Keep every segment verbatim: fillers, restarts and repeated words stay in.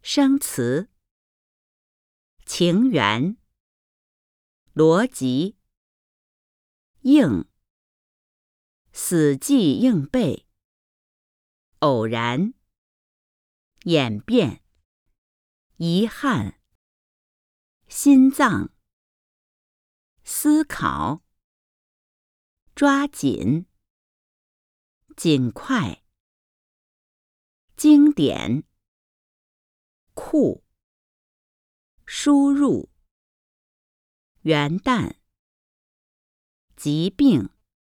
生词，情缘，逻辑，应，死记硬背，偶然，演变，遗憾，心脏，思考，抓紧，尽快，经典，库，输入，元旦，疾病，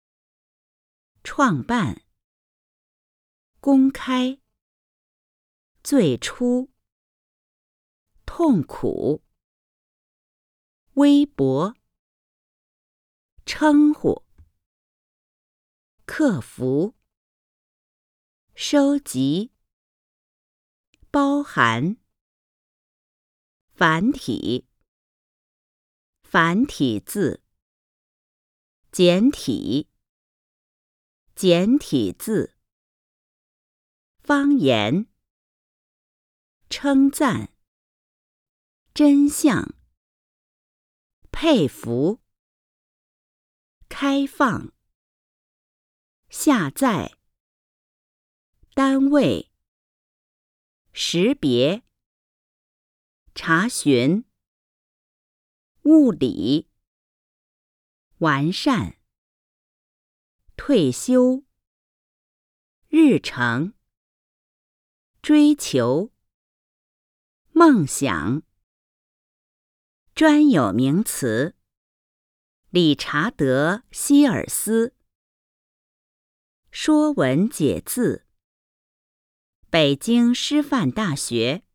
创办，公开，最初，痛苦，微博，称呼，克服，收集，包含，繁体，繁体字，简体，简体字，方言，称赞，真相，佩服，开放，下载，单位，识别，查询，物理，完善，退休，日程，追求，梦想，专有名词，理查德·希尔斯，说文解字，北京师范大学